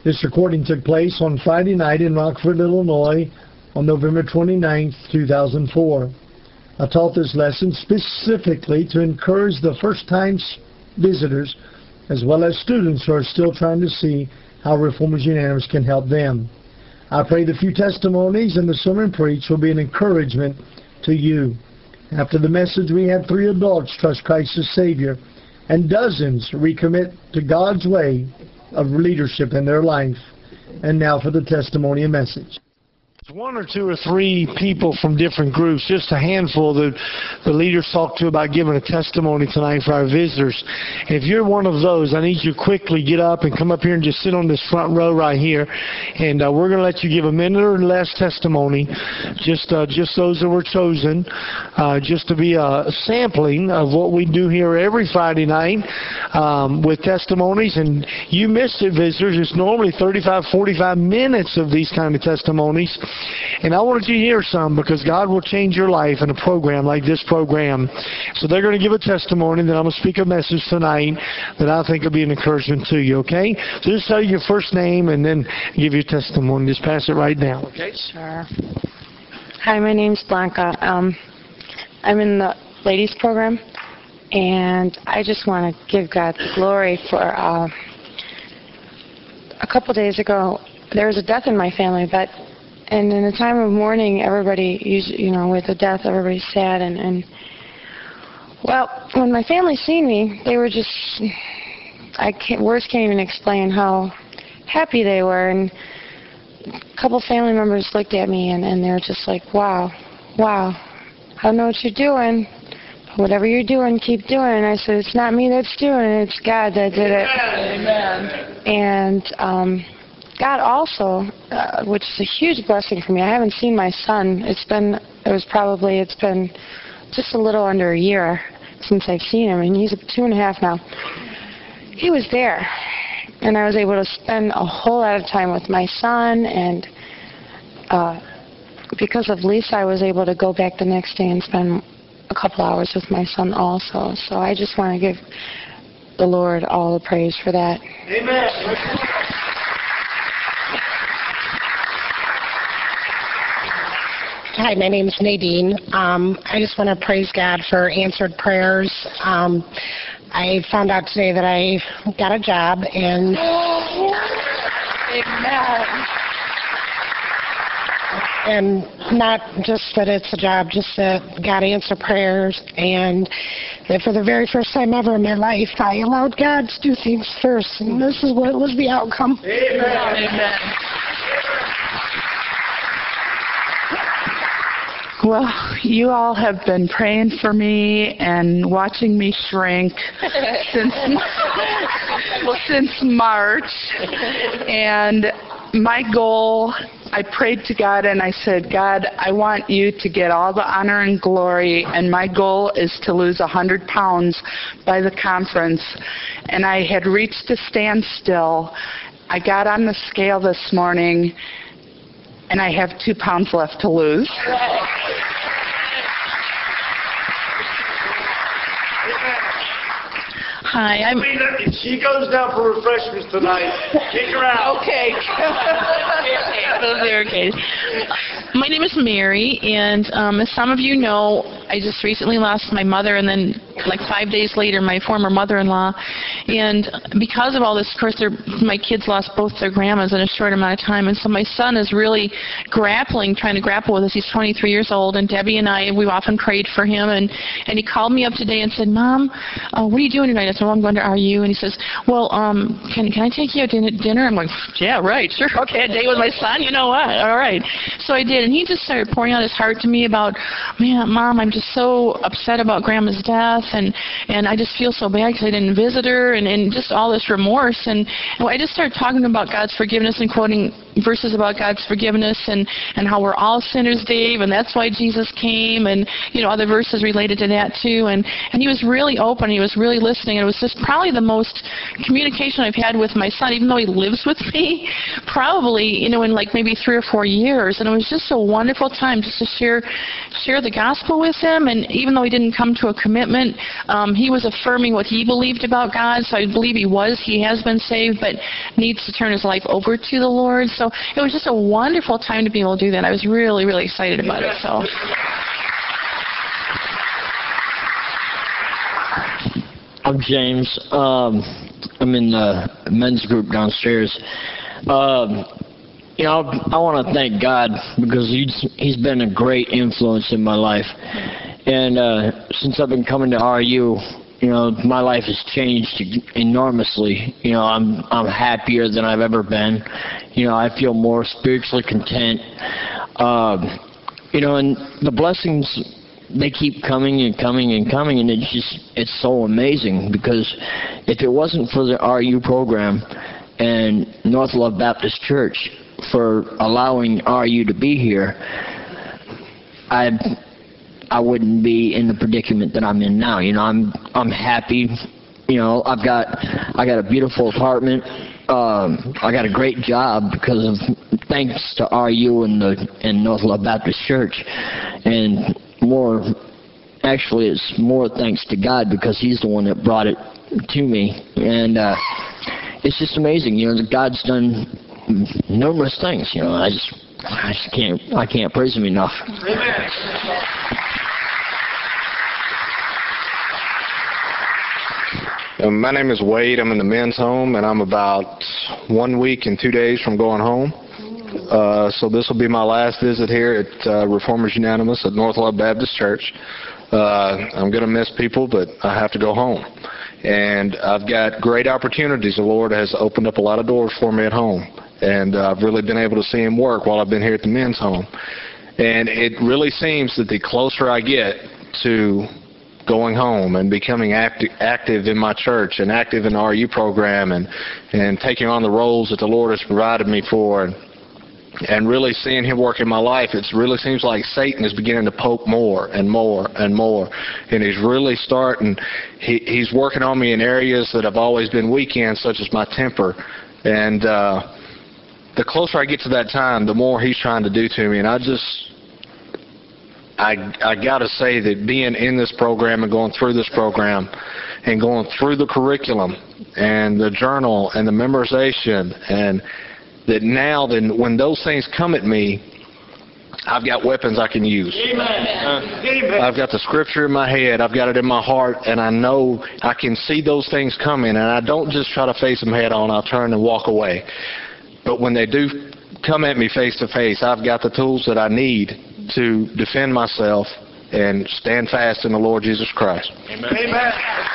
This recording took place on Friday night in Rockford, Illinois on November 29, 2004. I taught this lesson specifically to encourage the first-time visitors as well as students who are still trying to see how Reformers Unanimous can help them. I pray the few testimonies and the sermon preached will be an encouragement to you. After the message, we had 3 adults trust Christ as Savior and dozens recommit to God's way of leadership in their life. And now for the testimony and message. 1 or 2 or 3 people from different groups, just a handful that the leaders talked to about giving a testimony tonight for our visitors. And if you're one of those, I need you to quickly get up and come up here and just sit on this front row right here. And we're going to let you give a minute or less testimony, just those that were chosen, just to be a sampling of what we do here every Friday night with testimonies. And you missed it, visitors. It's normally 35, 45 minutes of these kind of testimonies. And I wanted you to hear some because God will change your life in a program like this program. So they're going to give a testimony, then I'm going to speak a message tonight that I think will be an encouragement to you, okay? So just tell your first name and then give your testimony. Just pass it right down, okay? Sure. Hi, my name's Blanca. I'm in the ladies program, and I just want to give God the glory for a couple days ago, there was a death in my family, and in a time of mourning, everybody, with the death, everybody's sad. And well, when my family seen me, they were just, words can't even explain how happy they were. And a couple family members looked at me, and they were just like, wow, I don't know what you're doing. But whatever you're doing, keep doing it. And I said, it's not me that's doing it, it's God that did it. Amen. And God also, which is a huge blessing for me. I haven't seen my son. It's been just a little under a year since I've seen him, and he's 2.5 now. He was there, and I was able to spend a whole lot of time with my son, and because of Lisa, I was able to go back the next day and spend a couple hours with my son also. So I just want to give the Lord all the praise for that. Amen. Hi, my name is Nadine. I just want to praise God for answered prayers. I found out today that I got a job, and Amen. And not just that it's a job, just that God answered prayers, and that for the very first time ever in my life, I allowed God to do things first, and this is what was the outcome. Amen. Amen. Well, you all have been praying for me and watching me shrink since March. And my goal, I prayed to God and I said, God, I want you to get all the honor and glory, and my goal is to lose 100 pounds by the conference. And I had reached a standstill. I got on the scale this morning, and I have 2 pounds left to lose. Hi, she goes down for refreshments tonight. Kick her out. Okay. Okay. My name is Mary, and as some of you know, I just recently lost my mother, and then like 5 days later, my former mother-in-law. And because of all this, of course, my kids lost both their grandmas in a short amount of time, and so my son is really trying to grapple with this. He's 23 years old, and Debbie and I, we've often prayed for him, and he called me up today and said, Mom, what are you doing tonight? I said, well, I'm going to RU, and he says, well, can I take you out to dinner? I'm like, yeah, right, sure, okay, a date with my son, you know what, all right. So I did, and he just started pouring out his heart to me about, man, Mom, I'm just so upset about Grandma's death, and I just feel so bad because I didn't visit her, and just all this remorse, and I just started talking about God's forgiveness and quoting verses about God's forgiveness and how we're all sinners, Dave, and that's why Jesus came, and other verses related to that too. And he was really open. He was really listening. And it was just probably the most communication I've had with my son, even though he lives with me, probably in like maybe 3 or 4 years. And it was just a wonderful time just to share the gospel with him. And even though he didn't come to a commitment, he was affirming what he believed about God. So I believe he has been saved, but needs to turn his life over to the Lord. So it was just a wonderful time to be able to do that. I was really, really excited about it. So. I'm James. I'm in the men's group downstairs. I want to thank God because He's been a great influence in my life. And since I've been coming to RU, my life has changed enormously. I'm happier than I've ever been. I feel more spiritually content. And the blessings, they keep coming and coming and coming, and it's so amazing, because if it wasn't for the RU program and North Love Baptist Church for allowing RU to be here, I wouldn't be in the predicament that I'm in now. I'm happy. I got a beautiful apartment. I got a great job because of thanks to RU and North Love Baptist Church, and it's more thanks to God because He's the one that brought it to me. And it's just amazing. God's done numerous things. I can't praise Him enough. Amen. My name is Wade. I'm in the men's home, and I'm about 1 week and 2 days from going home. So this will be my last visit here at Reformers Unanimous at North Love Baptist Church. I'm going to miss people, but I have to go home. And I've got great opportunities. The Lord has opened up a lot of doors for me at home. And I've really been able to see Him work while I've been here at the men's home. And it really seems that the closer I get to going home and becoming active in my church and active in the RU program and taking on the roles that the Lord has provided me for and really seeing Him work in my life, it really seems like Satan is beginning to poke more and more and more. And he's really he's working on me in areas that I've always been weak in, such as my temper. And the closer I get to that time, the more He's trying to do to me. And I got to say that being in this program and going through this program and going through the curriculum and the journal and the memorization, and that now then when those things come at me, I've got weapons I can use. Amen. I've got the scripture in my head, I've got it in my heart, and I know I can see those things coming, and I don't just try to face them head on. I'll turn and walk away. But when they do come at me face to face, I've got the tools that I need to defend myself and stand fast in the Lord Jesus Christ. Amen. Amen.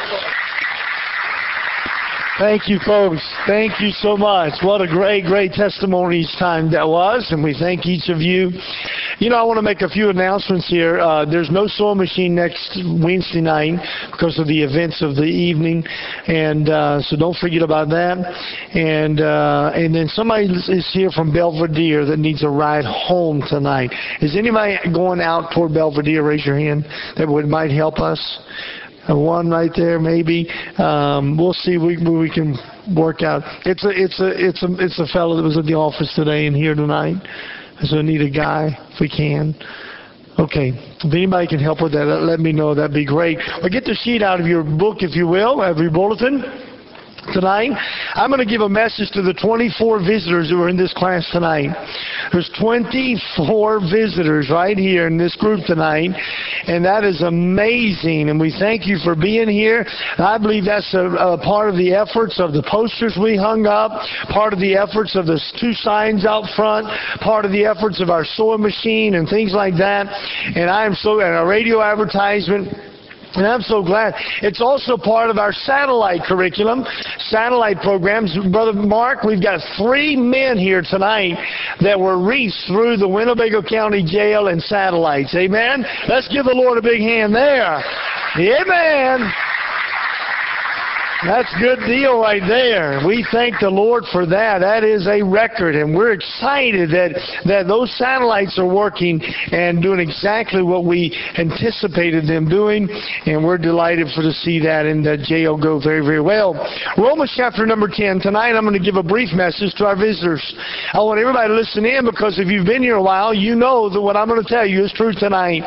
Thank you, folks. Thank you so much. What a great, great testimonies time that was, and we thank each of you. I want to make a few announcements here. There's no sewing machine next Wednesday night because of the events of the evening, and so don't forget about that. And then somebody is here from Belvedere that needs a ride home tonight. Is anybody going out toward Belvedere? Raise your hand. That might help us. One right there, maybe. We'll see. We can work out. It's a fellow that was at the office today and here tonight. So I need a guy if we can. Okay. If anybody can help with that, let me know. That'd be great. Or get the sheet out of your book, if you will, of your bulletin. Tonight, I'm going to give a message to the 24 visitors who are in this class tonight. There's 24 visitors right here in this group tonight, and that is amazing, and we thank you for being here. I believe that's a part of the efforts of the posters we hung up, part of the efforts of the 2 signs out front, part of the efforts of our sewing machine and things like that, and our radio advertisement. And I'm so glad. It's also part of our satellite curriculum, satellite programs. Brother Mark, we've got 3 men here tonight that were reached through the Winnebago County Jail and satellites. Amen? Let's give the Lord a big hand there. Amen. That's a good deal right there. We thank the Lord for that. That is a record, and we're excited that those satellites are working and doing exactly what we anticipated them doing, and we're delighted to see that, and that JO go very, very well. Romans chapter number 10. Tonight I'm going to give a brief message to our visitors. I want everybody to listen in, because if you've been here a while, you know that what I'm going to tell you is true tonight.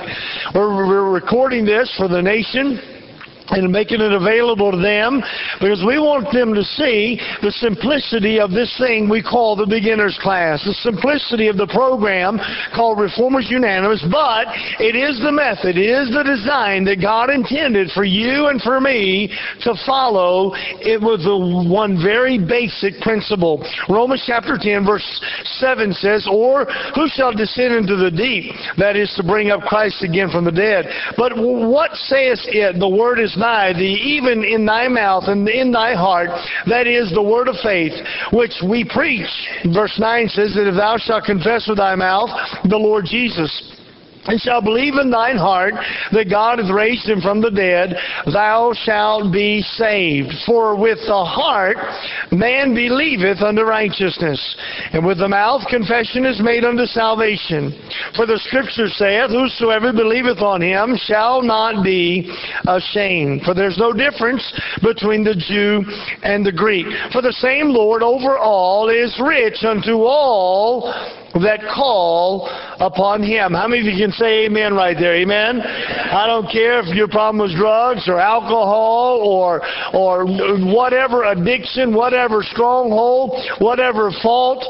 We're recording this for the nation and making it available to them, because we want them to see the simplicity of this thing we call the beginner's class, the simplicity of the program called Reformers Unanimous, but it is the method, it is the design that God intended for you and for me to follow. It was the one very basic principle. Romans chapter 10 verse 7 says, "Or who shall descend into the deep?" That is to bring up Christ again from the dead. "But what saith it? The word is nigh thee, even in thy mouth and in thy heart." That is the word of faith, which we preach. Verse 9 says that if thou shalt confess with thy mouth the Lord Jesus, and shalt believe in thine heart that God hath raised him from the dead, thou shalt be saved. For with the heart man believeth unto righteousness, and with the mouth confession is made unto salvation. For the Scripture saith, "Whosoever believeth on him shall not be ashamed." For there's no difference between the Jew and the Greek. For the same Lord over all is rich unto all that call upon him. How many of you can say amen right there? Amen? I don't care if your problem was drugs or alcohol or whatever addiction, whatever stronghold, whatever fault.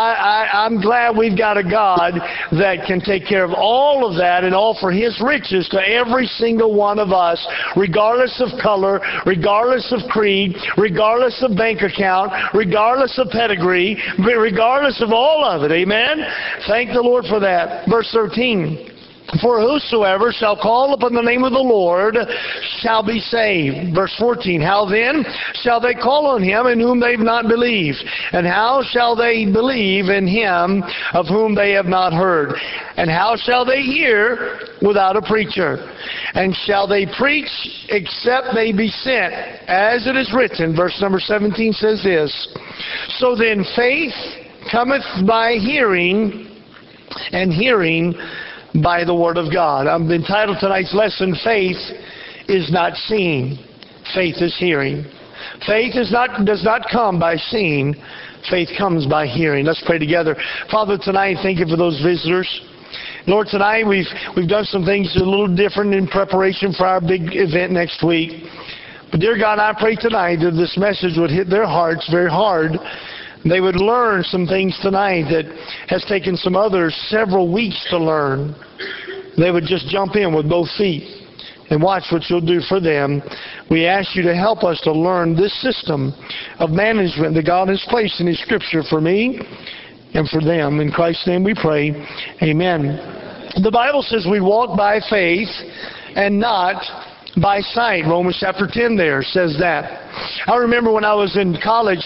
I'm glad we've got a God that can take care of all of that and offer his riches to every single one of us, regardless of color, regardless of creed, regardless of bank account, regardless of pedigree, regardless of all of it. Amen? Thank the Lord for that. Verse 13. "For whosoever shall call upon the name of the Lord shall be saved." Verse 14. "How then shall they call on him in whom they have not believed? And how shall they believe in him of whom they have not heard? And how shall they hear without a preacher? And shall they preach except they be sent? As it is written," verse number 17 says this, "So then faith cometh by hearing, and hearing by the Word of God." I've entitled tonight's lesson, "Faith is not seeing, faith is hearing." Faith does not come by seeing, faith comes by hearing. Let's pray together. Father, tonight, thank you for those visitors. Lord, tonight we've done some things a little different in preparation for our big event next week. But dear God, I pray tonight that this message would hit their hearts very hard. They would learn some things tonight that has taken some others several weeks to learn. They would just jump in with both feet and watch what you'll do for them. We ask you to help us to learn this system of management that God has placed in His Scripture for me and for them. In Christ's name we pray. Amen. The Bible says we walk by faith and not by sight. Romans chapter 10 there says that. I remember when I was in college,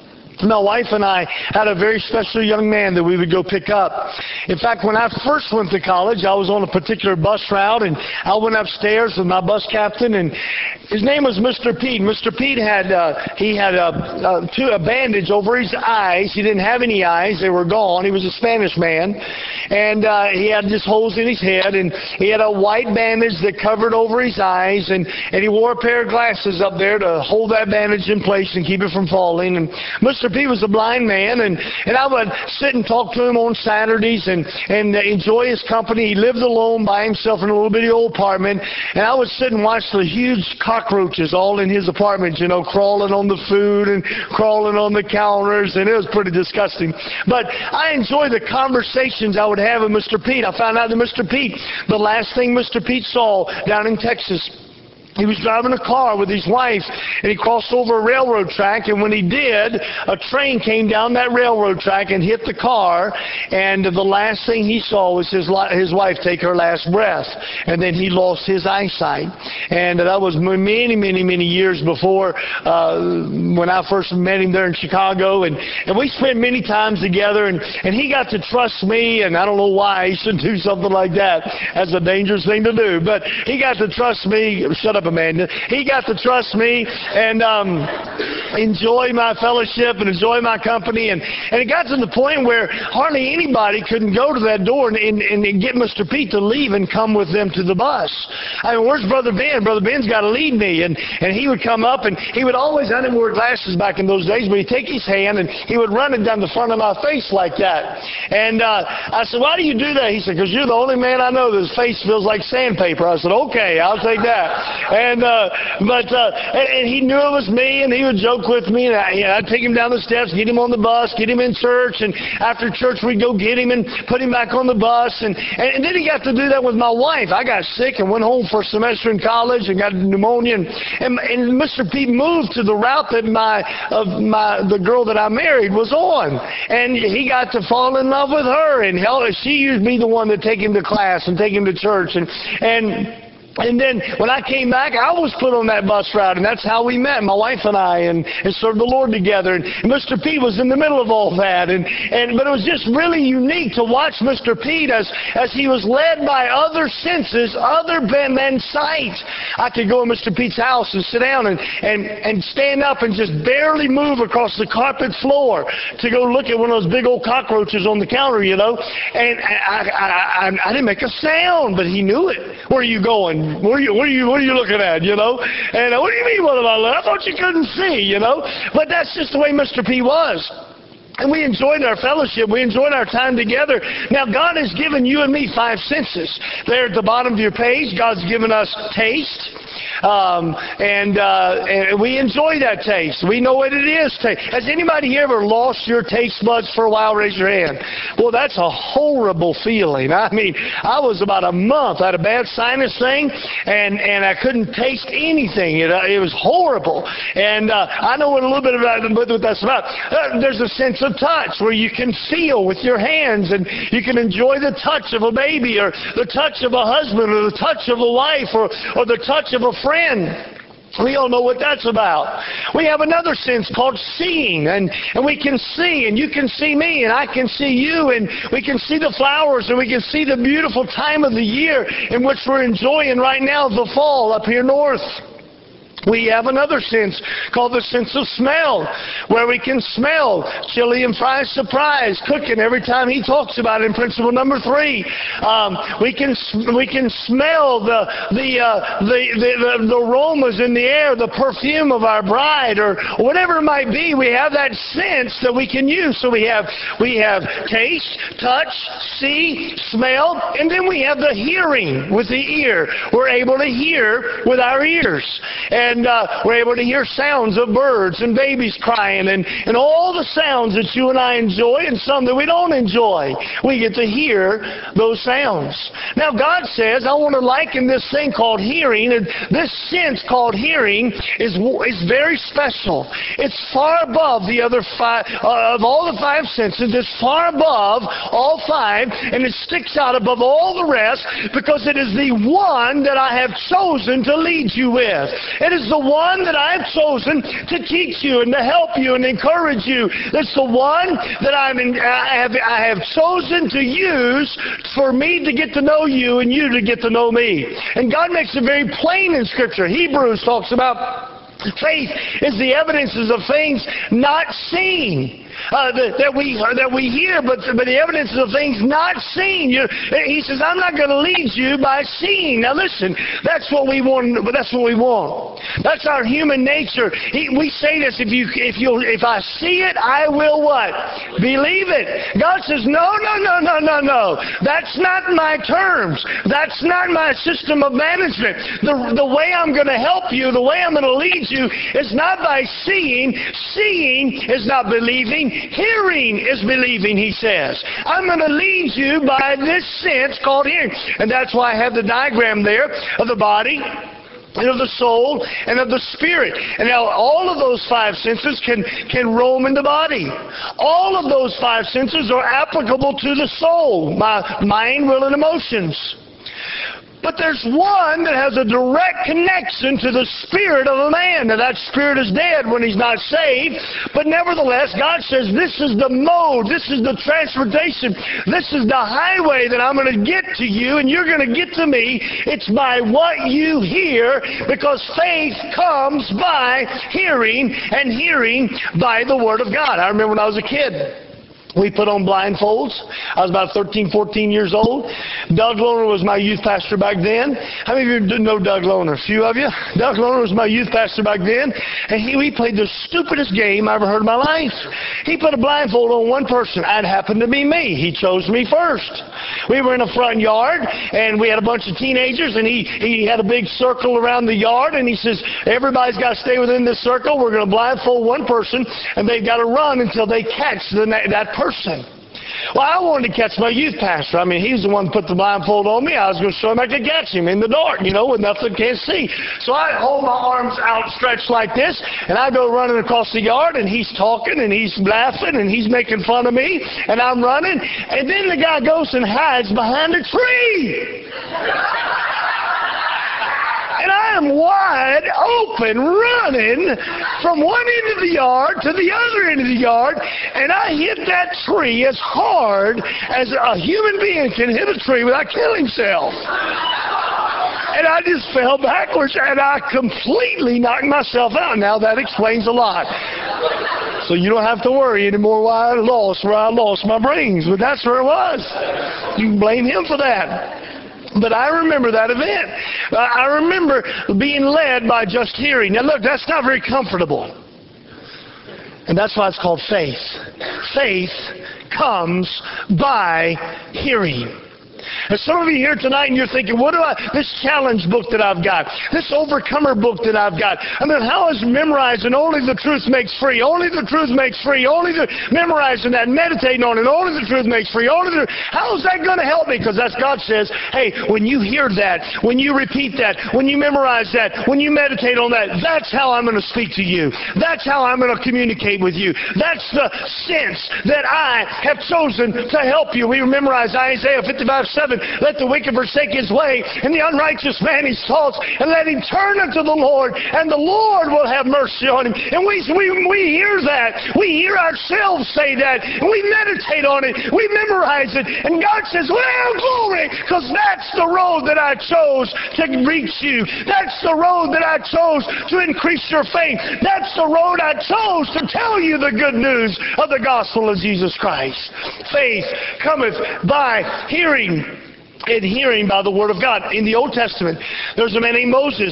my wife and I had a very special young man that we would go pick up. In fact, when I first went to college, I was on a particular bus route, and I went upstairs with my bus captain, and his name was Mr. Pete. Mr. Pete had a bandage over his eyes. He didn't have any eyes; they were gone. He was a Spanish man, and he had just holes in his head, and he had a white bandage that covered over his eyes, and he wore a pair of glasses up there to hold that bandage in place and keep it from falling. And Mr. P was a blind man, and I would sit and talk to him on Saturdays and enjoy his company. He lived alone by himself in a little bitty old apartment, and I would sit and watch the huge cockroaches all in his apartment, crawling on the food and crawling on the counters, and it was pretty disgusting. But I enjoyed the conversations I would have with Mr. Pete. I found out that Mr. Pete, the last thing Mr. Pete saw down in Texas, he was driving a car with his wife, and he crossed over a railroad track, and when he did, a train came down that railroad track and hit the car, and the last thing he saw was his wife take her last breath, and then he lost his eyesight. And that was many, many, many years before when I first met him there in Chicago, and we spent many times together, and he got to trust me, and I don't know why he should do something like that. That's a dangerous thing to do, but he got to trust me. Shut up welcome, man. He got to trust me and enjoy my fellowship and enjoy my company. And it got to the point where hardly anybody couldn't go to that door and get Mr. Pete to leave and come with them to the bus. I mean, where's Brother Ben? Brother Ben's got to lead me. And he would come up, and he would always, I didn't wear glasses back in those days, but he'd take his hand and he would run it down the front of my face like that. And I said, why do you do that? He said, because you're the only man I know whose face feels like sandpaper. I said, okay, I'll take that. And he knew it was me, and he would joke with me, and I'd take him down the steps, get him on the bus, get him in church, and after church we'd go get him and put him back on the bus. And then he got to do that with my wife. I got sick and went home for a semester in college and got pneumonia. And Mr. Pete moved to the route that the girl that I married was on. And he got to fall in love with her, and she used me the one to take him to class and take him to church. And then when I came back, I was put on that bus route, and that's how we met, my wife and I, and served the Lord together. And Mr. Pete was in the middle of all that. But it was just really unique to watch Mr. Pete as he was led by other senses other than sight. I could go in Mr. Pete's house and sit down and stand up and just barely move across the carpet floor to go look at one of those big old cockroaches on the counter, you know. And I didn't make a sound, but he knew it. Where are you going? What are you looking at, you know? And what do you mean, what am I looking at? I thought you couldn't see, you know? But that's just the way Mr. P was. And we enjoyed our fellowship. We enjoyed our time together. Now, God has given you and me 5 senses. There at the bottom of your page, God's given us taste. And we enjoy that taste. We know what it is. Has anybody here ever lost your taste buds for a while? Raise your hand. Well, that's a horrible feeling. I mean, I was about a month. I had a bad sinus thing, and I couldn't taste anything. It was horrible. And I know a little bit about what that's about. There's a sense of touch where you can feel with your hands, and you can enjoy the touch of a baby, or the touch of a husband, or the touch of a wife, or the touch of a friend. We all know what that's about. We have another sense called seeing, and we can see, and you can see me, and I can see you, and we can see the flowers, and we can see the beautiful time of the year in which we're enjoying right now, the fall up here north. We have another sense called the sense of smell, where we can smell chili and fries surprise cooking every time he talks about it in principle number 3. We can smell the aromas in the air, the perfume of our bride, or whatever it might be. We have that sense that we can use. So we have taste, touch, see, smell, and then we have the hearing with the ear. We're able to hear with our ears. And we're able to hear sounds of birds and babies crying and all the sounds that you and I enjoy, and some that we don't enjoy. We get to hear those sounds. Now God says, I want to liken this thing called hearing, and this sense called hearing is very special. It's far above the other 5, of all the 5 senses, it's far above all 5, and it sticks out above all the rest because it is the one that I have chosen to lead you with. It is the one that I have chosen to teach you and to help you and encourage you. It's the one that I have chosen to use for me to get to know you and you to get to know me. And God makes it very plain in Scripture. Hebrews talks about faith is the evidences of things not seen. That we hear, but the evidence of things not seen. He says, I'm not going to lead you by seeing. Now listen, that's what we want. That's what we want. That's our human nature. We say this: if I see it, I will what? Believe it. God says, no. That's not my terms. That's not my system of management. The way I'm going to help you, the way I'm going to lead you, is not by seeing. Seeing is not believing. Hearing is believing, he says. I'm going to lead you by this sense called hearing. And that's why I have the diagram there of the body, and of the soul, and of the spirit. And now all of those 5 senses can roam in the body. All of those 5 senses are applicable to the soul, my mind, will, and emotions. But there's one that has a direct connection to the spirit of a man. Now that spirit is dead when he's not saved. But nevertheless, God says this is the mode, this is the transportation, this is the highway that I'm going to get to you and you're going to get to me. It's by what you hear, because faith comes by hearing, and hearing by the Word of God. I remember when I was a kid, we put on blindfolds. I was about 13, 14 years old. Doug Lohner was my youth pastor back then. How many of you didn't know Doug Lohner? A few of you? Doug Lohner was my youth pastor back then. And we played the stupidest game I ever heard in my life. He put a blindfold on one person. It happened to be me. He chose me first. We were in a front yard, and we had a bunch of teenagers, and he had a big circle around the yard, and he says, everybody's got to stay within this circle. We're going to blindfold one person, and they've got to run until they catch that person. Well, I wanted to catch my youth pastor. I mean, he's the one who put the blindfold on me. I was going to show him I could catch him in the dark, with nothing can't see. So I hold my arms outstretched like this, and I go running across the yard, and he's talking, and he's laughing, and he's making fun of me, and I'm running, and then the guy goes and hides behind a tree. And I am wide open running from one end of the yard to the other end of the yard, and I hit that tree as hard as a human being can hit a tree without killing himself. And I just fell backwards, and I completely knocked myself out. Now that explains a lot. So you don't have to worry anymore why I lost my brains, but that's where it was. You can blame him for that. But I remember that event. I remember being led by just hearing. Now look, that's not very comfortable. And that's why it's called faith. Faith comes by hearing. And some of you here tonight, and you're thinking, this challenge book that I've got, this overcomer book that I've got, how is memorizing only the truth makes free, only the truth makes free, memorizing that, meditating on it, only the truth makes free, how is that going to help me? Because that's God says, hey, when you hear that, when you repeat that, when you memorize that, when you meditate on that, that's how I'm going to speak to you. That's how I'm going to communicate with you. That's the sense that I have chosen to help you. We memorize Isaiah 55:7. Let the wicked forsake his way, and the unrighteous man his thoughts, and let him turn unto the Lord, and the Lord will have mercy on him. And we hear that. We hear ourselves say that, and we meditate on it. We memorize it, and God says, well, glory, because that's the road that I chose to reach you. That's the road that I chose to increase your faith. That's the road I chose to tell you the good news of the gospel of Jesus Christ. Faith cometh by hearing, and hearing by the Word of God. In the Old Testament, there's a man named Moses.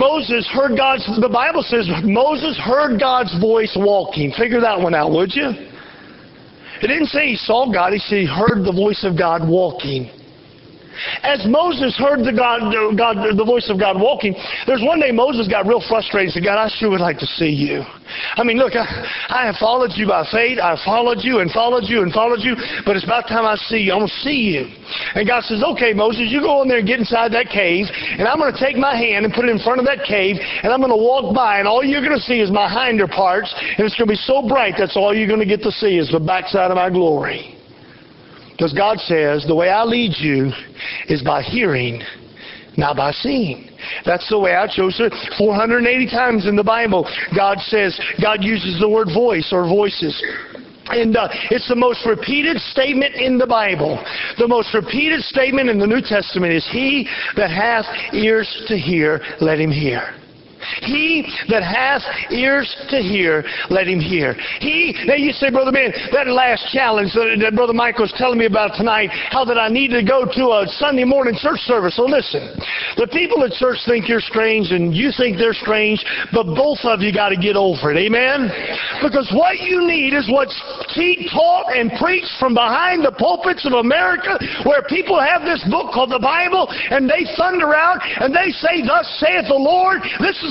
The Bible says Moses heard God's voice walking. Figure that one out, would you? It didn't say he saw God. He said he heard the voice of God walking. As Moses heard the voice of God walking, there's one day Moses got real frustrated and said, God, I sure would like to see you. Look, I have followed you by faith. I've followed you and followed you and followed you, but it's about time I see you. I'm going to see you. And God says, okay, Moses, you go in there and get inside that cave, and I'm going to take my hand and put it in front of that cave, and I'm going to walk by, and all you're going to see is my hinder parts, and it's going to be so bright that's all you're going to get to see is the backside of my glory. Because God says, the way I lead you is by hearing, not by seeing. That's the way I chose it. 480 times in the Bible, God uses the word voice or voices. And it's the most repeated statement in the Bible. The most repeated statement in the New Testament is, he that hath ears to hear, let him hear. He that hath ears to hear, let him hear. Now you say, Brother Ben, that last challenge that Brother Mike was telling me about tonight, how that I need to go to a Sunday morning church service. So listen, the people at church think you're strange and you think they're strange, but both of you got to get over it. Amen? Because what you need is what's taught and preached from behind the pulpits of America, where people have this book called the Bible, and they thunder out and they say, thus saith the Lord. This is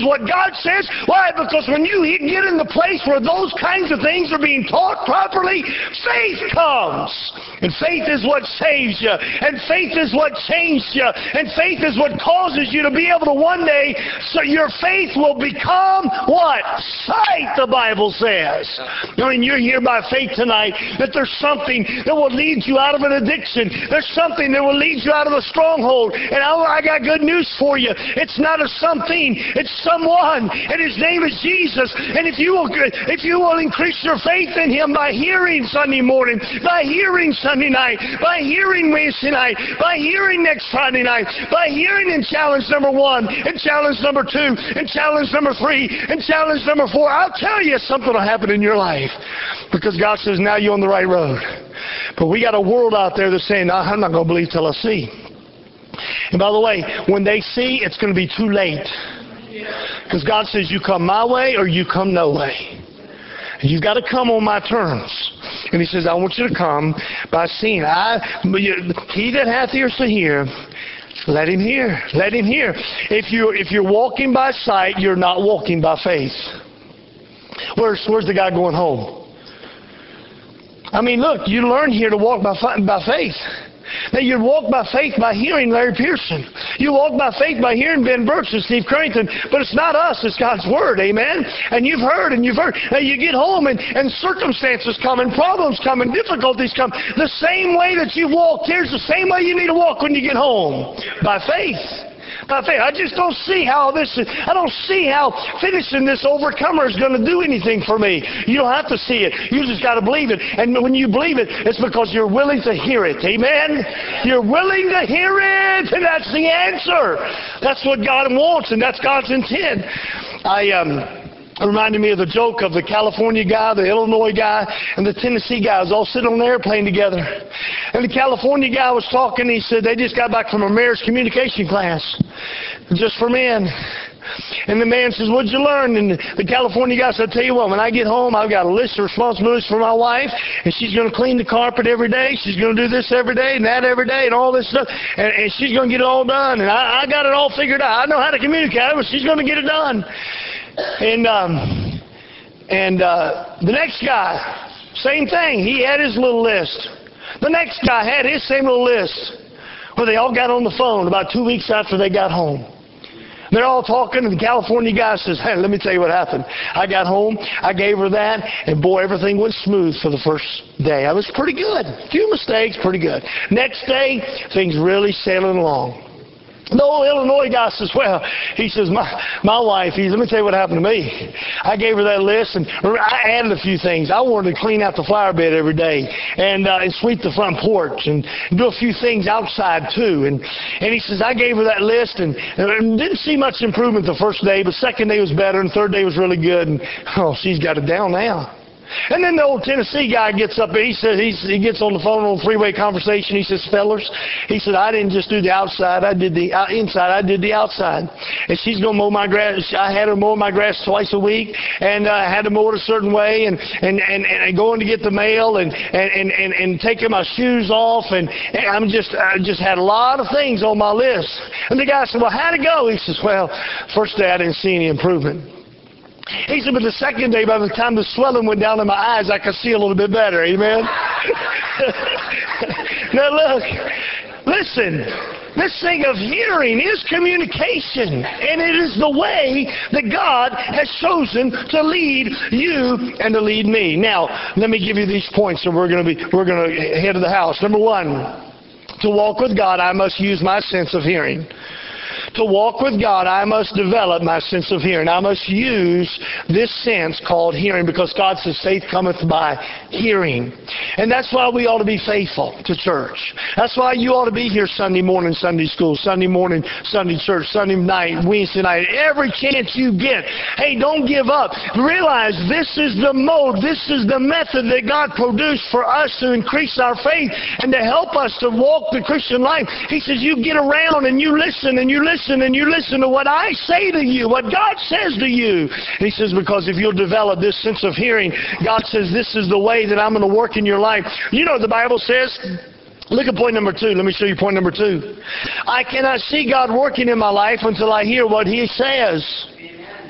what God says. Why? Because when you get in the place where those kinds of things are being taught properly, faith comes. And faith is what saves you. And faith is what changes you. And faith is what causes you to be able to one day, so your faith will become what? Sight, the Bible says. I mean, you're here by faith tonight that there's something that will lead you out of an addiction. There's something that will lead you out of a stronghold. And I got good news for you. It's not a something. It's someone. And His name is Jesus. And if you will increase your faith in Him by hearing Sunday morning, by hearing Sunday night, by hearing Wednesday night, by hearing next Friday night, by hearing in challenge number 1, and challenge number 2, and challenge number 3, and challenge number 4, I'll tell you something will happen in your life. Because God says, now you're on the right road. But we got a world out there that's saying, I'm not going to believe till I see. And by the way, when they see, it's going to be too late. Because God says, you come my way or you come no way. And you've got to come on my terms. And He says, I want you to come by seeing. He that hath ears to hear, let him hear. Let him hear. If you're walking by sight, you're not walking by faith. Where's the guy going home? I mean, look, you learn here to walk by faith. Now, you walk by faith by hearing Larry Pearson. You walk by faith by hearing Ben Birch and Steve Carrington. But it's not us, it's God's Word, amen? And you've heard and you've heard. Now, you get home and circumstances come and problems come and difficulties come. The same way that you walked, here's the same way you need to walk when you get home. By faith. By faith. I just don't see how I don't see how finishing this overcomer is going to do anything for me. You don't have to see it. You just got to believe it. And when you believe it, it's because you're willing to hear it. Amen? You're willing to hear it, and that's the answer. That's what God wants, and that's God's intent. It reminded me of the joke of the California guy, the Illinois guy, and the Tennessee guy was all sitting on an airplane together. And the California guy was talking, and he said they just got back from a marriage communication class, just for men. And the man says, what'd you learn? And the California guy said, I tell you what, when I get home, I've got a list of responsibilities for my wife, and she's going to clean the carpet every day, she's going to do this every day, and that every day, and all this stuff, and she's going to get it all done. And I got it all figured out. I know how to communicate, but she's going to get it done. And the next guy, same thing. He had his little list. The next guy had his same little list. Well, they all got on the phone about 2 weeks after they got home. They're all talking, and the California guy says, hey, let me tell you what happened. I got home, I gave her that, and boy, everything went smooth for the first day. I was pretty good. A few mistakes, pretty good. Next day, things really sailing along. The old Illinois guy says, well, he says, my wife, let me tell you what happened to me. I gave her that list, and I added a few things. I wanted to clean out the flower bed every day and sweep the front porch and do a few things outside, too. And he says, I gave her that list, and didn't see much improvement the first day, but second day was better, and third day was really good. And, she's got it down now. And then the old Tennessee guy gets up, he says, he gets on the phone on a three-way conversation. He says, fellers, he said, I didn't just do the outside, I did the inside, I did the outside. And she's going to mow my grass. I had her mow my grass twice a week, and I had to mow it a certain way, and going to get the mail, and taking my shoes off, and I just had a lot of things on my list. And the guy said, well, how'd it go? He says, well, first day I didn't see any improvement. He said, but the second day, by the time the swelling went down in my eyes, I could see a little bit better. Amen? Now look, listen. This thing of hearing is communication, and it is the way that God has chosen to lead you and to lead me. Now, let me give you these points, and we're going to head to the house. Number one, to walk with God, I must use my sense of hearing. To walk with God, I must develop my sense of hearing. I must use this sense called hearing, because God says faith cometh by hearing. And that's why we ought to be faithful to church. That's why you ought to be here Sunday morning, Sunday school, Sunday morning, Sunday church, Sunday night, Wednesday night, every chance you get. Hey, don't give up. Realize this is the mode, this is the method that God produced for us to increase our faith and to help us to walk the Christian life. He says you get around and you listen and you listen and you listen to what I say to you, what God says to you. And he says, because if you'll develop this sense of hearing, God says this is the way that I'm going to work in your life. You know what the Bible says? Look at point number 2. Let me show you point number 2. I cannot see God working in my life until I hear what He says.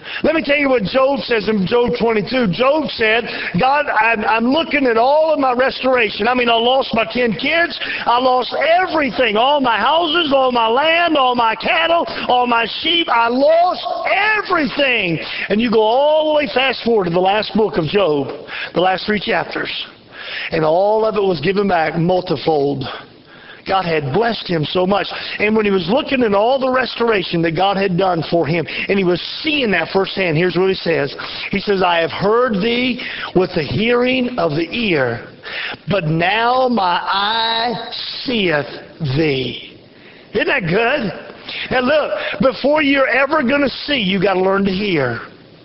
Let me tell you what Job says in Job 22. Job said, God, I'm looking at all of my restoration. I mean, I lost my 10 kids. I lost everything. All my houses, all my land, all my cattle, all my sheep. I lost everything. And you go all the way fast forward to the last book of Job, the last 3 chapters. And all of it was given back multifold. God had blessed him so much. And when he was looking at all the restoration that God had done for him, and he was seeing that firsthand, here's what he says. He says, I have heard thee with the hearing of the ear, but now my eye seeth thee. Isn't that good? And look, before you're ever going to see, you got to learn to hear.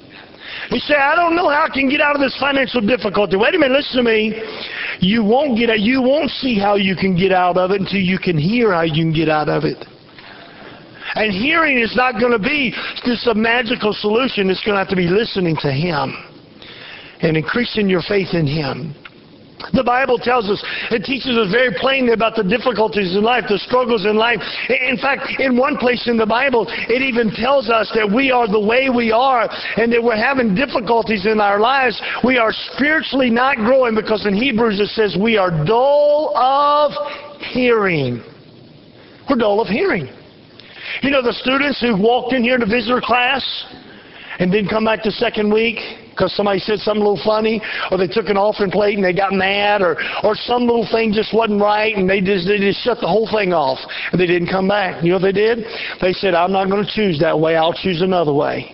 You say, I don't know how I can get out of this financial difficulty. Wait a minute, listen to me. You won't see how you can get out of it until you can hear how you can get out of it. And hearing is not going to be just a magical solution. It's going to have to be listening to Him and increasing your faith in Him. The Bible tells us, it teaches us very plainly about the difficulties in life, the struggles in life. In fact, in one place in the Bible, it even tells us that we are the way we are and that we're having difficulties in our lives. We are spiritually not growing because in Hebrews it says we are dull of hearing. We're dull of hearing. You know the students who walked in here to visitor class and didn't come back the second week because somebody said something a little funny, or they took an offering plate and they got mad, or some little thing just wasn't right, and they just shut the whole thing off, and they didn't come back. You know what they did? They said, I'm not going to choose that way, I'll choose another way.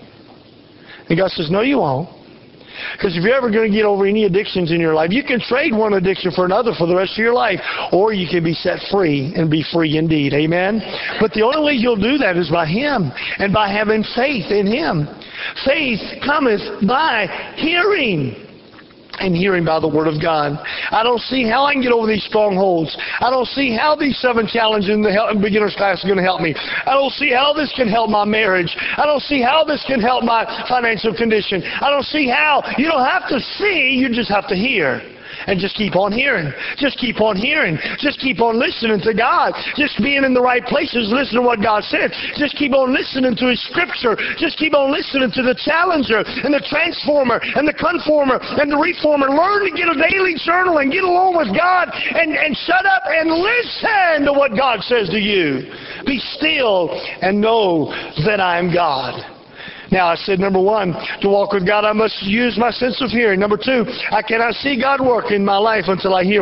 And God says, no, you won't. Because if you're ever going to get over any addictions in your life, you can trade one addiction for another for the rest of your life, or you can be set free and be free indeed. Amen? But the only way you'll do that is by Him and by having faith in Him. Faith cometh by hearing, and hearing by the Word of God. I don't see how I can get over these strongholds. I don't see how these 7 challenges in the beginner's class are going to help me. I don't see how this can help my marriage. I don't see how this can help my financial condition. I don't see how. You don't have to see, you just have to hear. And just keep on hearing. Just keep on hearing. Just keep on listening to God. Just being in the right places, listening to what God said. Just keep on listening to His Scripture. Just keep on listening to the challenger and the transformer and the conformer and the reformer. Learn to get a daily journal and get along with God and shut up and listen to what God says to you. Be still and know that I am God. Now, I said, number 1, to walk with God, I must use my sense of hearing. Number 2, I cannot see God work in my life until I hear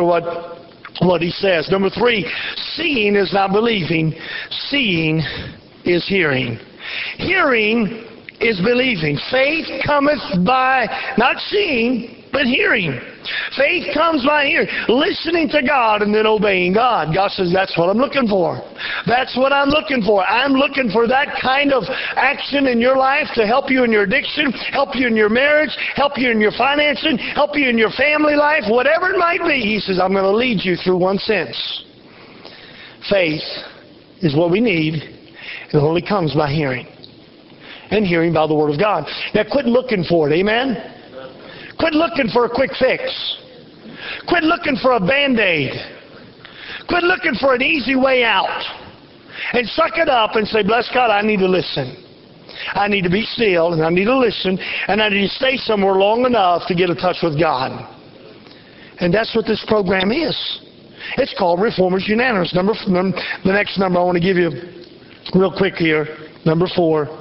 what He says. Number 3, seeing is not believing. Seeing is hearing. Hearing is believing. Faith cometh by not seeing, but hearing. Faith comes by hearing, listening to God and then obeying God. God says, that's what I'm looking for. That's what I'm looking for. I'm looking for that kind of action in your life to help you in your addiction, help you in your marriage, help you in your financing, help you in your family life, whatever it might be. He says, I'm going to lead you through one sense. Faith is what we need. It only comes by hearing. And hearing by the Word of God. Now quit looking for it. Amen? Quit looking for a quick fix. Quit looking for a Band-Aid. Quit looking for an easy way out. And suck it up and say, bless God, I need to listen. I need to be still, and I need to listen, and I need to stay somewhere long enough to get in touch with God. And that's what this program is. It's called Reformers Unanimous. The next number I want to give you real quick here, number 4.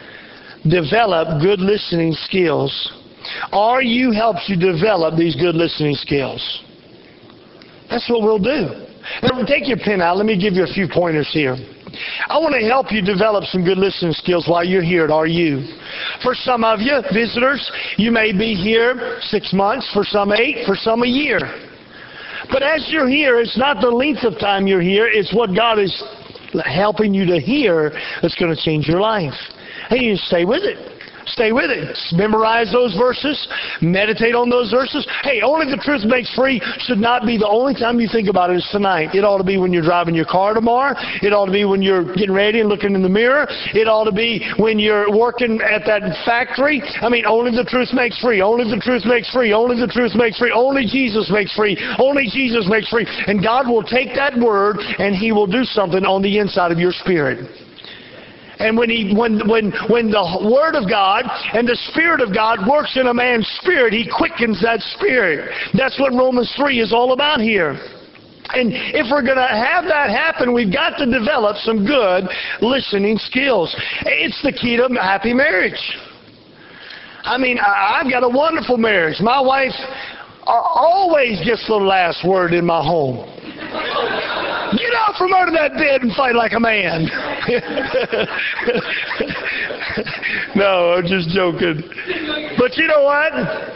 Develop good listening skills. RU helps you develop these good listening skills. That's what we'll do. Now, take your pen out. Let me give you a few pointers here. I want to help you develop some good listening skills while you're here at RU. For some of you, visitors, you may be here 6 months, for some 8, for some a year. But as you're here, it's not the length of time you're here, it's what God is helping you to hear that's going to change your life. And you stay with it. Stay with it. Memorize those verses. Meditate on those verses. Hey, only the truth makes free should not be the only time you think about it is tonight. It ought to be when you're driving your car tomorrow. It ought to be when you're getting ready and looking in the mirror. It ought to be when you're working at that factory. I mean, only the truth makes free. Only the truth makes free. Only the truth makes free. Only Jesus makes free. Only Jesus makes free. And God will take that word and He will do something on the inside of your spirit. And when the Word of God and the Spirit of God works in a man's spirit, He quickens that spirit. That's what Romans 3 is all about here. And if we're going to have that happen, we've got to develop some good listening skills. It's the key to a happy marriage. I mean, I've got a wonderful marriage. My wife always gets the last word in my home. Get out from under that bed and fight like a man. No, I'm just joking. But you know what?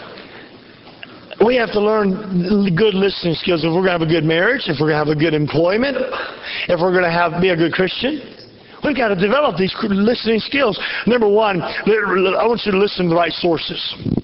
We have to learn good listening skills if we're going to have a good marriage, if we're going to have a good employment, if we're going to be a good Christian. We've got to develop these listening skills. Number one, I want you to listen to the right sources.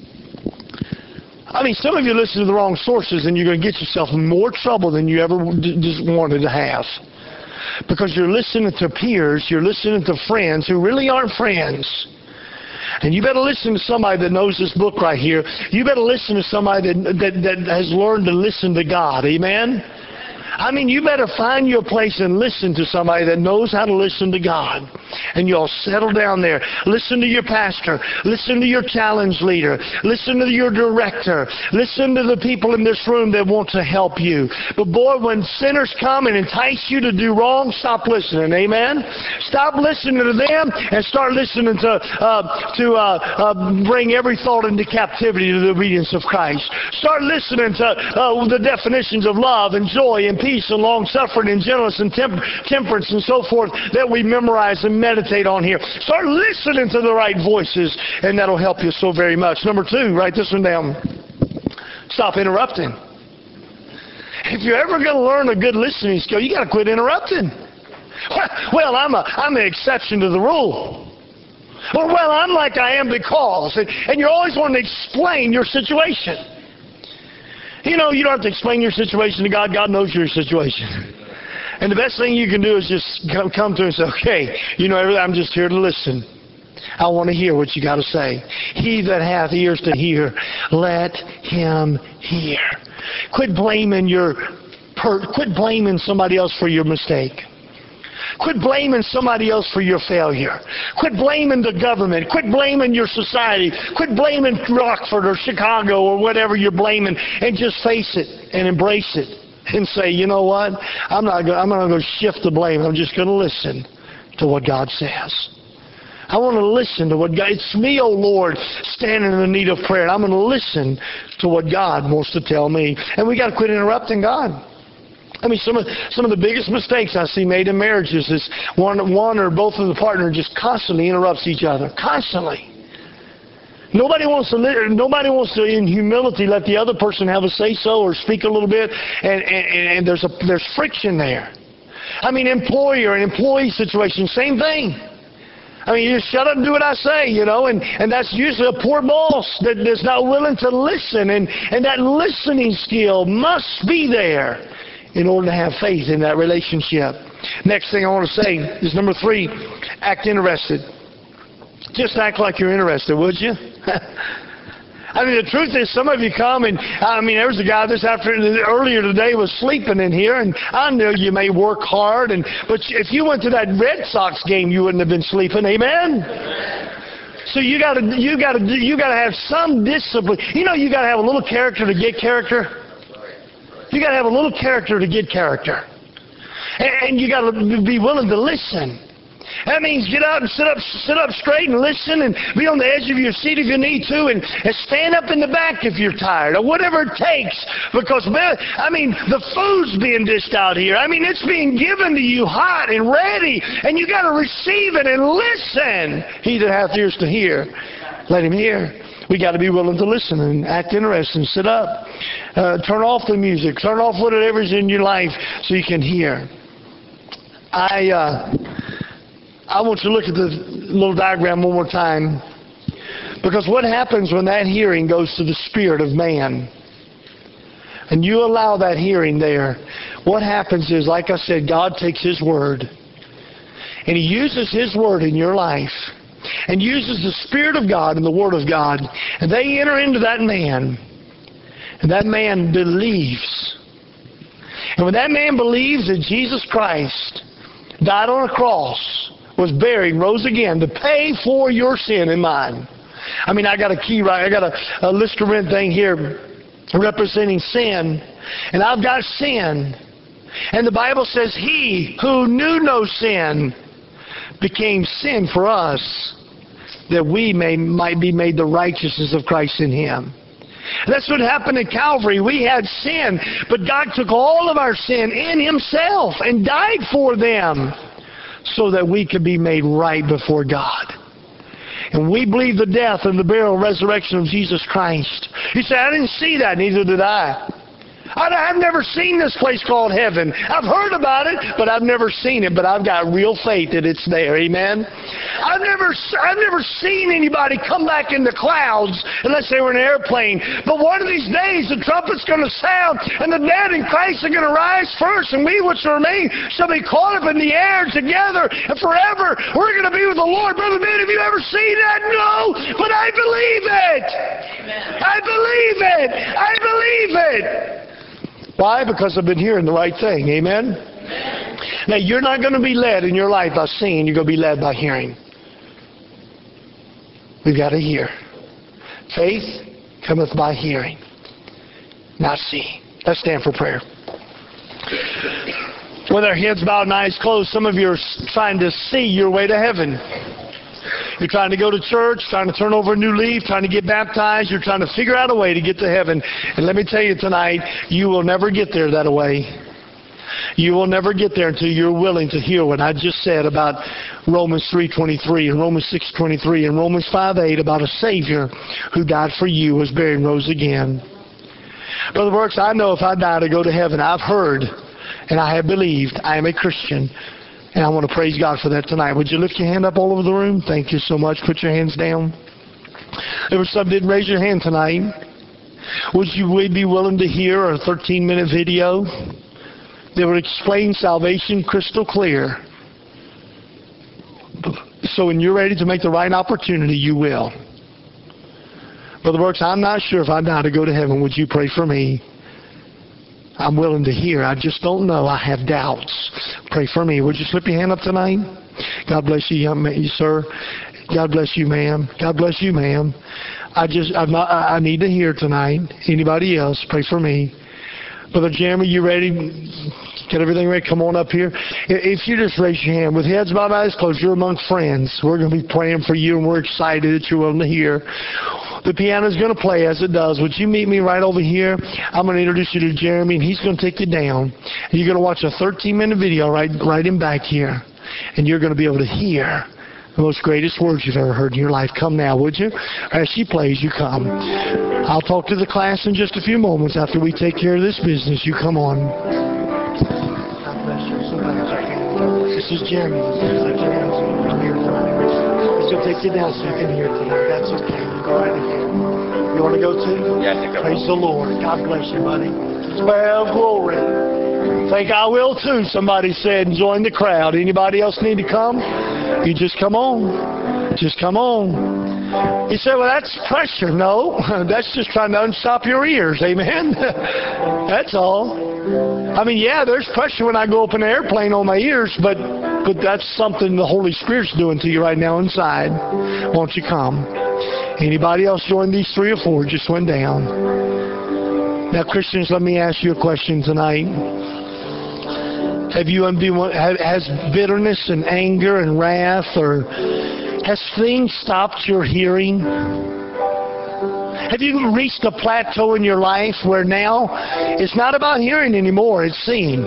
I mean, some of you listen to the wrong sources and you're going to get yourself in more trouble than you ever just wanted to have. Because you're listening to peers, you're listening to friends who really aren't friends. And you better listen to somebody that knows this book right here. You better listen to somebody that has learned to listen to God. Amen? I mean, you better find your place and listen to somebody that knows how to listen to God. And you'll settle down there. Listen to your pastor. Listen to your challenge leader. Listen to your director. Listen to the people in this room that want to help you. But boy, when sinners come and entice you to do wrong, stop listening. Amen? Stop listening to them and start listening to bring every thought into captivity to the obedience of Christ. Start listening to the definitions of love and joy and peace and long-suffering and gentleness and temperance and so forth that we memorize and meditate on here. Start listening to the right voices, and that'll help you so very much. Number two, write this one down. Stop interrupting. If you're ever going to learn a good listening skill, you got to quit interrupting. Well, I'm an exception to the rule. Well, I'm like I am because. And you're always wanting to explain your situation. You know, you don't have to explain your situation to God. God knows your situation. And the best thing you can do is just come to Him and say, okay, you know, I'm just here to listen. I want to hear what you got to say. He that hath ears to hear, let him hear. Quit blaming somebody else for your mistake. Quit blaming somebody else for your failure. Quit blaming the government. Quit blaming your society. Quit blaming Rockford or Chicago or whatever you're blaming, and just face it and embrace it and say, you know what? I'm not going to shift the blame. I'm just going to listen to what God says. I want to listen to what God. It's me, oh Lord, standing in the need of prayer. And I'm going to listen to what God wants to tell me. And we got to quit interrupting God. I mean, some of the biggest mistakes I see made in marriages is one or both of the partners just constantly interrupts each other. Constantly. Nobody wants to, in humility, let the other person have a say-so or speak a little bit, and there's friction there. I mean, employer and employee situation, same thing. I mean, you just shut up and do what I say, you know, and that's usually a poor boss that's not willing to listen, and that listening skill must be there in order to have faith in that relationship. Next thing I want to say is number 3, act interested. Just act like you're interested, would you? I mean, the truth is, some of you come, and I mean, there was a guy earlier today was sleeping in here, and I know you may work hard, but if you went to that Red Sox game, you wouldn't have been sleeping. Amen? So you got to have some discipline. You know, you got to have a little character to get character. You got to have a little character to get character, and you got to be willing to listen. That means get out and sit up straight and listen, and be on the edge of your seat if you need to, and stand up in the back if you're tired, or whatever it takes. Because, I mean, the food's being dished out here. I mean, it's being given to you hot and ready, and you got to receive it and listen. He that hath ears to hear, let him hear. We got to be willing to listen and act interested and sit up. Turn off the music. Turn off whatever's in your life so you can hear. I want you to look at the little diagram one more time. Because what happens when that hearing goes to the spirit of man, and you allow that hearing there, what happens is, like I said, God takes His Word, and He uses His Word in your life, and uses the Spirit of God and the Word of God, and they enter into that man, and that man believes. And when that man believes that Jesus Christ died on a cross, was buried, rose again to pay for your sin and mine. I mean, I got a key right. I got a Listerine thing here representing sin. And I've got sin. And the Bible says, He who knew no sin became sin for us, that we might be made the righteousness of Christ in Him. And that's what happened at Calvary. We had sin, but God took all of our sin in Himself and died for them so that we could be made right before God. And we believe the death and the burial and resurrection of Jesus Christ. You say, I didn't see that, neither did I. I've never seen this place called heaven. I've heard about it, but I've never seen it. But I've got real faith that it's there. Amen? I've never seen anybody come back in the clouds unless they were in an airplane. But one of these days, the trumpet's going to sound, and the dead in Christ are going to rise first, and we which remain shall be caught up in the air together, and forever we're going to be with the Lord. Brother Ben, have you ever seen that? No, but I believe it. Amen. I believe it. I believe it. Why? Because I've been hearing the right thing. Amen? Amen. Now, you're not going to be led in your life by seeing. You're going to be led by hearing. We've got to hear. Faith cometh by hearing, not seeing. Let's stand for prayer. With our heads bowed and eyes closed, some of you are trying to see your way to heaven. You're trying to go to church, trying to turn over a new leaf, trying to get baptized. You're trying to figure out a way to get to heaven. And let me tell you tonight, you will never get there that way. You will never get there until you're willing to hear what I just said about Romans 3:23 and Romans 6:23 and Romans 5:8 about a Savior who died for you, was buried, and rose again. Brother Brooks, I know if I die to go to heaven, I've heard and I have believed I am a Christian. And I want to praise God for that tonight. Would you lift your hand up all over the room? Thank you so much. Put your hands down. There was some that didn't raise your hand tonight. Would you be willing to hear a 13-minute video that would explain salvation crystal clear? So when you're ready to make the right opportunity, you will. Brother Brooks, I'm not sure if I die to go to heaven. Would you pray for me? I'm willing to hear. I just don't know. I have doubts. Pray for me. Would you slip your hand up tonight? God bless you, sir. God bless you, ma'am. God bless you, ma'am. I need to hear tonight. Anybody else? Pray for me. Brother Jeremy, you ready? Get everything ready? Come on up here. If you just raise your hand with heads bowed, eyes closed, you're among friends. We're going to be praying for you, and we're excited that you're willing to hear. The piano's going to play as it does. Would you meet me right over here? I'm going to introduce you to Jeremy, and he's going to take you down. And you're going to watch a 13-minute video right in back here. And you're going to be able to hear the most greatest words you've ever heard in your life. Come now, would you? As she plays, you come. I'll talk to the class in just a few moments after we take care of this business. You come on. God bless you. This is Jeremy. I'm here tonight. He's going to take you down so you can hear tonight. That's okay. You go right ahead. You want to go too? Yeah, I think I will. Praise the Lord. God bless you, buddy. Well, glory. Think I will too, somebody said, and join the crowd. Anybody else need to come? You just come on. Just come on. You say, well, that's pressure. No, that's just trying to unstop your ears. Amen? That's all. I mean, yeah, there's pressure when I go up in an airplane on my ears, but that's something the Holy Spirit's doing to you right now inside. Won't you come? Anybody else join these 3 or 4? Just went down. Now, Christians, let me ask you a question tonight. Has bitterness and anger and wrath, or has things stopped your hearing? Have you reached a plateau in your life where now it's not about hearing anymore, it's seeing?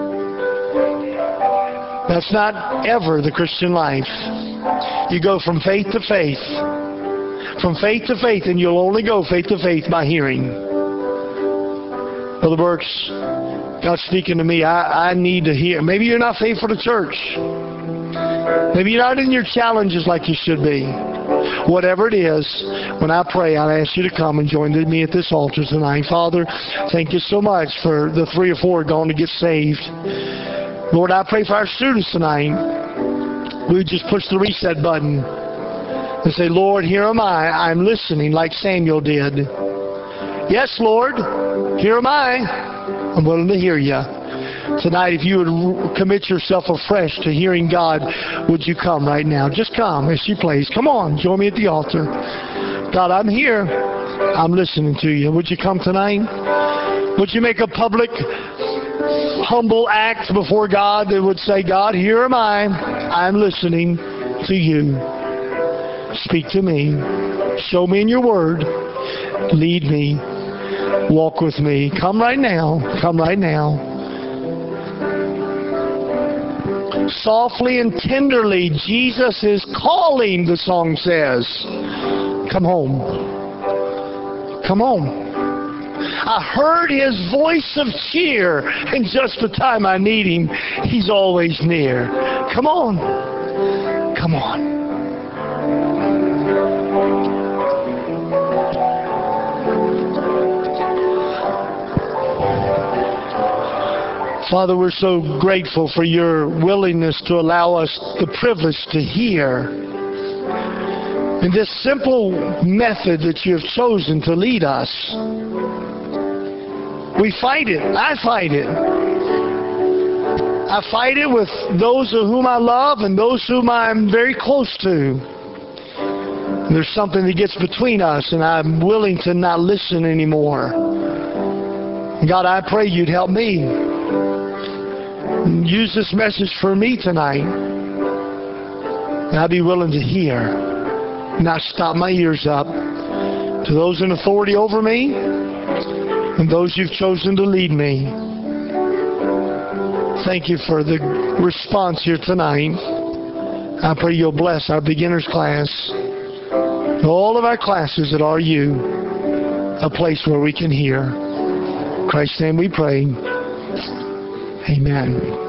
That's not ever the Christian life. You go from faith to faith. From faith to faith, and you'll only go faith to faith by hearing. Brother Burks, God's speaking to me. I need to hear. Maybe you're not faithful to church. Maybe you're not in your challenges like you should be. Whatever it is, when I pray, I'll ask you to come and join me at this altar tonight. Father, thank you so much for the 3 or 4 going to get saved. Lord, I pray for our students tonight. We just push the reset button and say, Lord, here am I. I'm listening like Samuel did. Yes, Lord, here am I. I'm willing to hear you. tonight, if you would commit yourself afresh to hearing God, would you come right now? Just come as she plays. Come on, join me at the altar. God, I'm here. I'm listening to you. Would you come tonight? Would you make a public, humble act before God that would say, God, here am I. I'm listening to you. Speak to me. Show me in your word. Lead me. Walk with me. Come right now. Come right now. Softly and tenderly, Jesus is calling, the song says. Come home. Come home. I heard His voice of cheer, and just the time I need Him, He's always near. Come on. Come on. Father, we're so grateful for your willingness to allow us the privilege to hear. And this simple method that you have chosen to lead us, we fight it. I fight it. I fight it with those of whom I love and those whom I'm very close to. And there's something that gets between us, and I'm willing to not listen anymore. God, I pray you'd help me. Use this message for me tonight. And I'll be willing to hear, not stop my ears up to those in authority over me and those you've chosen to lead me. Thank you for the response here tonight. I pray you'll bless our beginners class, all of our classes at RU, a place where we can hear. In Christ's name we pray. Amen.